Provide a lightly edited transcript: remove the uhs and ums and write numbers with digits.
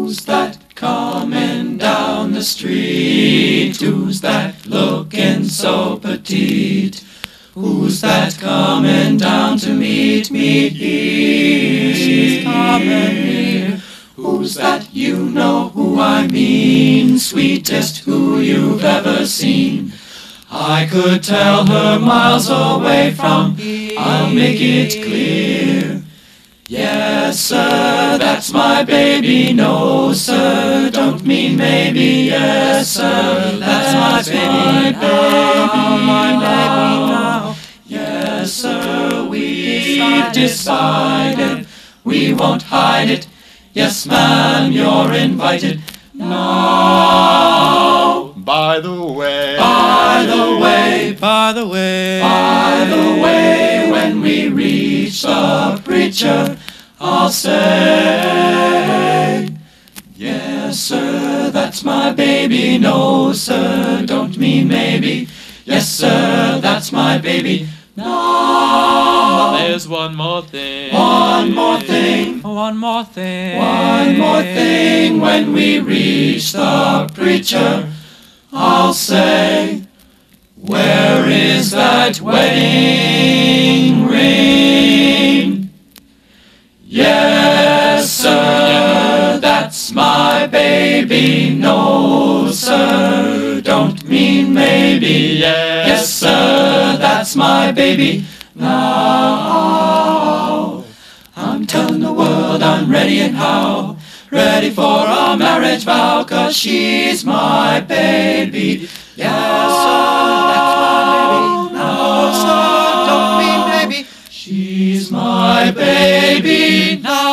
Who's that coming down the street? Who's that looking so petite? Who's that coming down to meet me here? She's coming near. Who's that? You know who I mean, sweetest who you've ever seen. I could tell her miles away from here. I'll make it clear. Yes, sir, that's my baby. No, sir, don't mean maybe. Yes, sir, that's my baby. My baby now. Yes, sir, we've decided we won't hide it. Yes, ma'am, you're invited now. By the way, when we reach the preacher, I'll say, yes, sir, that's my baby. No, sir, don't mean maybe. Yes, sir, that's my baby. No. There's one more thing. One more thing. When we reach the preacher, I'll say, where is that wedding ring? Yes, sir, that's my baby. No, sir, don't mean maybe. Yes, sir, that's my baby. Now, I'm telling the world I'm ready and how. Ready for a marriage vow, 'cause she's my baby. Yes, sir, that's my baby. No, sir, don't mean maybe. She's my baby now.